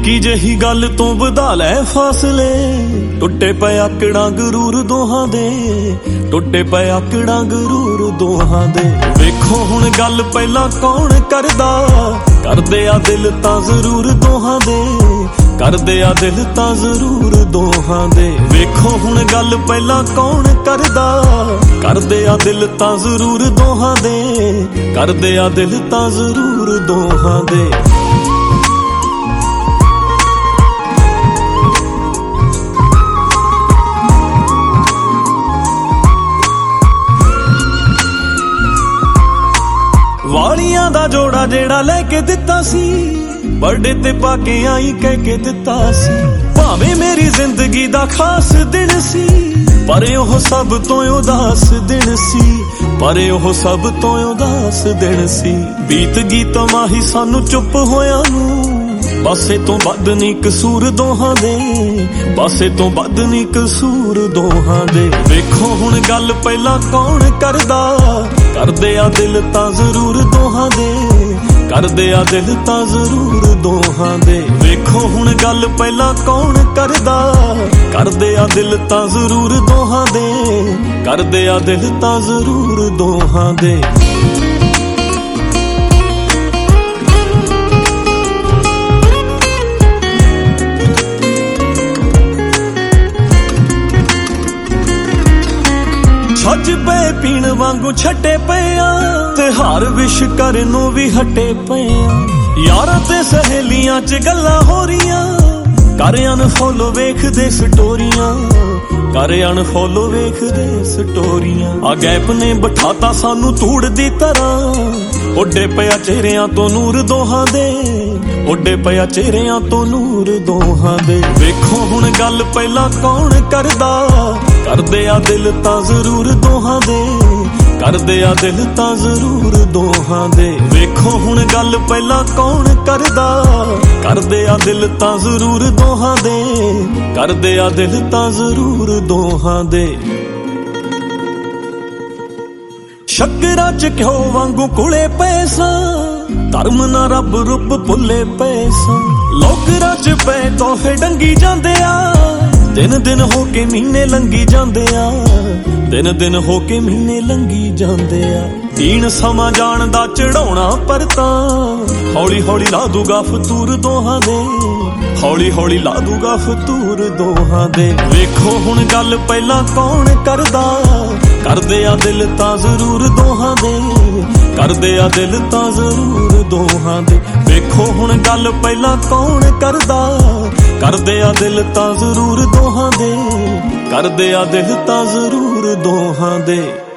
निक्की जही गल तो वधा लै फासले, टुटे पे आकड़ा गरूर दोहां दे, टुटे पे आकड़ा गरूर दोहां दे। वेखो हुण गल पहला कौन करदा, करदे आ दिल तां जरूर दोहां दे, करदे आ दिल तां जरूर दोहां दे। वेखो हुण गल पहला कौन करदा, करदे आ दिल तां जरूर दोहां दे, करदे आ दिल तां जरूर दोहां दे। वालियां दा जोड़ा जेड़ा लेके दिता सी, बर्थडे ते पाके आई कह के दिता सी। भावें मेरी जिंदगी दा खास दिन सी, पर ओह सब तो उदास दिन सी, पर ओह सब तो उदास दिन सी। बीत गई तमाही सानू चुप होया नू, पासे तो बद नी कसूर दोहां दे, पासे तो बद नी कसूर दोहां दे। वेखो हुण गल पहला कौन करदा, करदे आ दिल तां जरूर दोहां दे, करदे आ दिल तां जरूर दोहां दे। वेखो हुण गल पहला कौन करदा, करदे आ दिल तां जरूर दोहां दे, करदे आ दिल तां जरूर दोहां दे। छज पे पीण वांगू छटे पे ते हार विश करनों भी हटे पे। यारां ते सहेलियां च गल्लां हो रियां, कर अनफॉलो वेखदे स्टोरियां, कर अनफॉलो वेखदे स्टोरियां। आ गैप ने बिठाता सानू धूड़ दी तरह, उड्डे पिया चेहरियां तो नूर दोहां दे, उड्डे पिया चेहरियां तो नूर दोहां दे। वेखो हुण गल पहला कौन करदा, करदे आ दिल तां जरूर दोहां दे, करदे आ दिल तां जरूर दोहां दे। वेखो हुण गल पहला कौन करदा, करदे आ दिल तां जरूर दोहां दे, करदे आ दिल तां जरूर दोहां दे। शक्करां च घ्यो वांगू कुले पैसा, धर्म ना रब रुप भुले पैसा। लोकरां च पै तोहफे डंगी जांदे आ, दिन दिन हो के महीने लंघी जांदे आ, दिन दिन हो के महीने लंघी जांदे आ। दीन समा जानदा चढ़ाउणा परतां, हौली हौली ला दूगा फतूर दोहां दे, हौली हौली ला दूगा फतूर दोहां दे। वेखो हुण गल पहला कौन करदा, करदे आ दिल तां जरूर दोहां दे, करदे आ दिल तां जरूर दोहां दे। वेखो हुण गल पहला कौन करदा, करदे आ दिल तां जरूर दोहां दे, करदे आ दिल तां जरूर दोहां दे।